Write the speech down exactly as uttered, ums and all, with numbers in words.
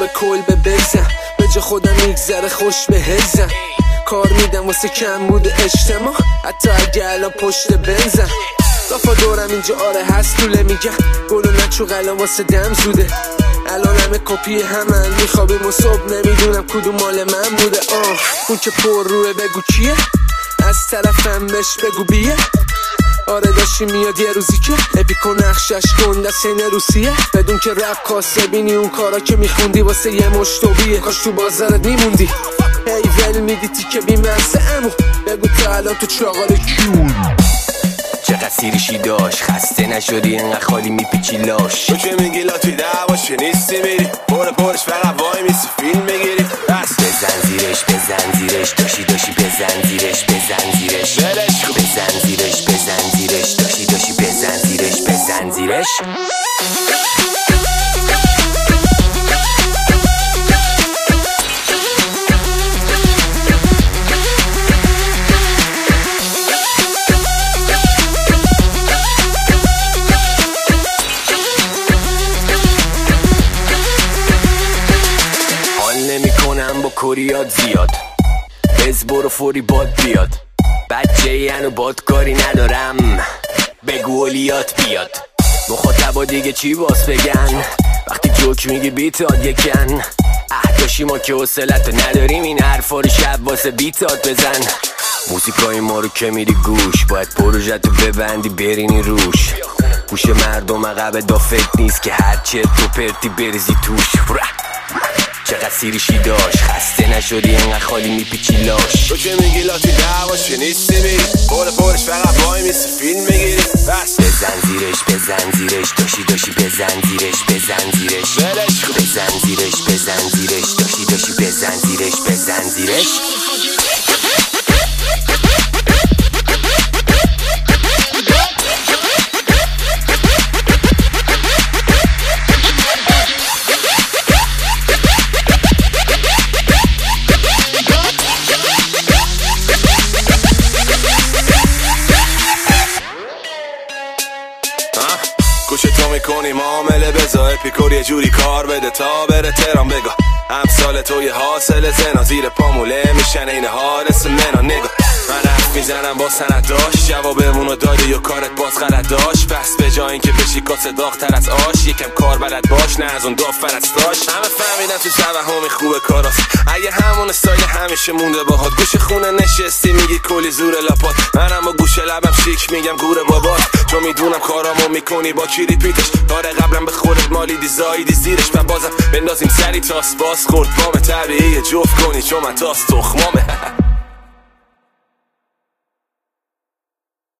به کل به بزن، به جا خودم میگذره خوش به هزم. کار میدم واسه کم بود اجتماع، حتی اگه الان پشت بنزم. رفا دورم اینجا آره هست طوله میگم، گل و نچو قلم واسه دم زوده. الان همه کپی همن، میخوابیم و صبح نمیدونم کدوم مال من بوده. آه اون که پر روه بگو کیه، از طرفم بش بگو بیه. آره داشتی میاد یه روزی که اپیکو نقشش گنده سین روسیه. بدون که رپ کاسه بینی اون کارا که میخوندی واسه یه مشتویه. کاش تو بازارت میموندی هی ول میدی تیکه بیمرسه. امو بگو تا الان تو چاقال کیون چقدر سیریشی داشت، خسته نشدی انقدر خالی میپیچی لاش. تو که میگی لا توی دعواش که نیستی میری، پر پرش فقط وای میسی فیلم میگیری. بس بزن زیرش بزن زیرش داشی داشی بزن زیرش بزن زیرش ولش کن. بزن زیرش بزن زیرش داشی داشی بزن زیرش بزن زیرش. نمیکنم با کوریات زیاد، بز برو فوری باد بیاد. بچه ینو باد کاری ندارم، بگو اولیات بیاد. مخاطبا دیگه چی باز بگن وقتی جوک میگی بیتاد یکن. احداشی ما که حوصلتو نداریم این حرفا رو شب واسه بیتاد بزن. موسیقای ما رو که میری گوش، باید پروژتو ببندی برینی روش. گوش مردم عقب دافت نیست که هرچه تو پرتی بریزی توش. چقدر سیریشی داشت، خسته نشدی انقدر خالی میپیچی لاش. تو که میگی لا توی دعواش که نیستی میری، پر پرش فقط وای میسی فیلم میگیری. بس بزن زیرش بزن زیرش داشی داشی بزن زیرش بزن زیرش ولش کن. بزن زیرش بزن زیرش داشی داشی بزن زیرش بزن زیرش. گوش تو میکنی معامله بزا، اپیکور یه جوری کار بده تا بره ترام. بگا امثال تو یه حاصل زنا، زیر پاموله میشن این حارس منا. نگاه من حرف میزنم با سند داشت، جوابمونو دادی و کارت باز غلط داشت. پس به جای اینکه بشی کاسه داغتر از آش، یکم کار بلد باش نه از اون دافن از داشت. همه فهمیدن تو توهمی خوبه کاراست، اگه همون استایل همیشه مونده باهات. گوش خونه نشستی میگی کلی زور لاپات، منم با گوش لبم شیک میگم گوره بابات. چون میدونم کارامو میکنی با کی ریپیتش، داره قبلا به خودت مالی دی زایدی زیرش. من بازم بندازیم سری تاس باز خورد بام طبیعی جفت کنی چون من تاس تخمامه.